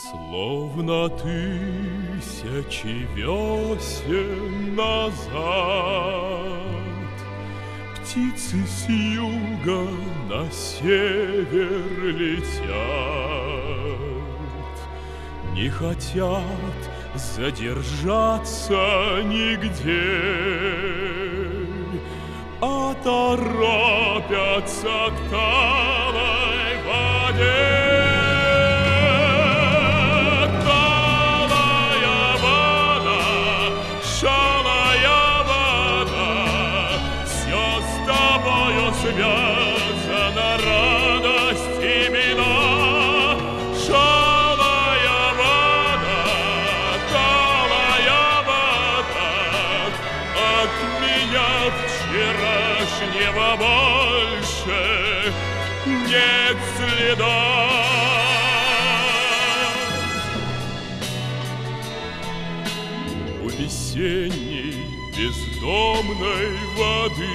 Словно тысячи весен назад птицы с юга на север летят, не хотят задержаться нигде, а торопятся к талой воде. Связана радость и беда, шалая вода, талая вода, от меня вчерашнего больше нет следа. У весенней бездомной воды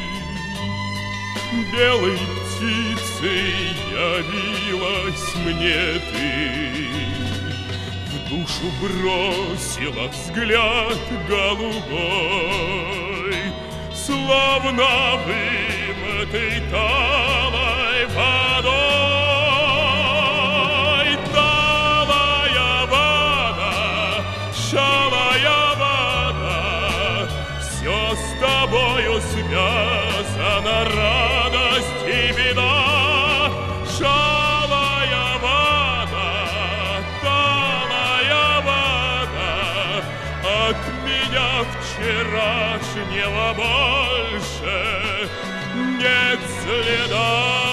белой птицей явилась мне ты, в душу бросила взгляд голубой, словно вымытый талой водой. Талая вода, шалая вода, все с тобою связано, радость и беда, шалая вода, талая вода, от меня вчерашнего больше нет следа.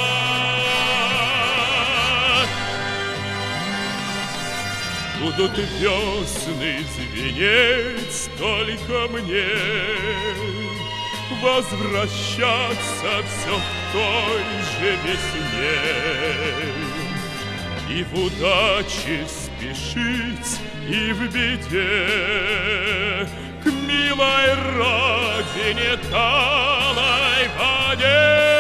Будут весны звенеть только мне, возвращаться все в той же весне и в удаче спешить, и в беде к милой родине талой воде.